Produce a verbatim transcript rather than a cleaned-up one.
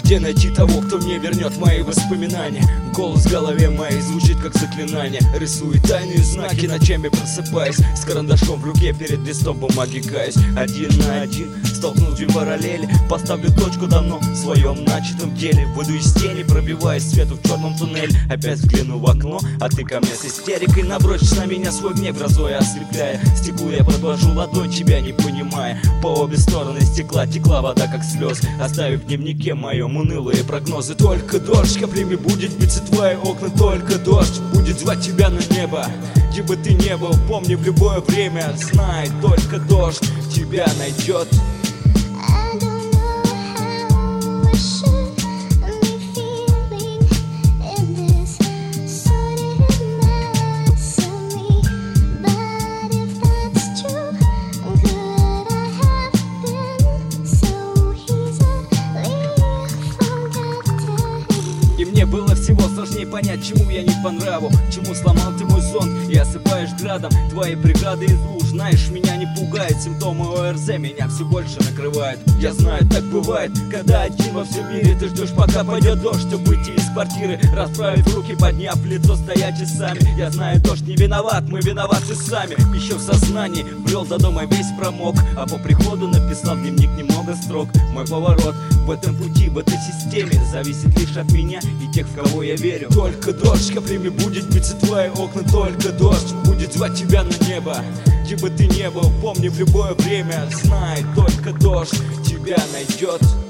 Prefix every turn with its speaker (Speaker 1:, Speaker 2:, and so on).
Speaker 1: Где найти того, кто мне вернет мои воспоминания? Голос в голове моей звучит как заклинание. Рисую тайные знаки, ночами просыпаясь, с карандашом в руке перед листом бумаги каюсь. Один на один, столкнув две параллели, поставлю точку давно в своем начатом деле. Выйду из тени, пробиваясь свету в черном туннеле. Опять взгляну в окно, а ты ко мне с истерикой набросишь на меня свой гнев, грозой ослепляя. Стеклу я подвожу ладонь, тебя не понимая. По обе стороны стекла текла вода, как слез, оставив в дневнике моем унылые прогнозы. Только дождь каплями будет биться твои окна, только дождь будет звать тебя на небо. Где бы ты не был, помни в любое время, знай, только дождь тебя найдет. И мне было всего сложнее понять, чему я не по нраву, чему сломал ты мой сон и осыпаешь градом твои преграды из луж. Знаешь, меня не пугает симптомы ОРЗ, меня все больше накрывает. Я знаю, так бывает, когда один во всем мире. Ты ждешь, пока пойдет дождь, чтобы выйти из квартиры, расправив руки, подняв лицо, стоять часами. Я знаю, дождь не виноват, мы виноваты сами. Еще в сознании брел до дома, весь промок, а по приходу написал в дневник немного строк. Мой поворот в этом пути, в этой системе зависит лишь от меня и тех, в кого я верю. Только дождь каплями будет биться твои окна, только дождь будет звать тебя на небо. Где бы ты не был, помни в любое время, знай, только дождь тебя найдет.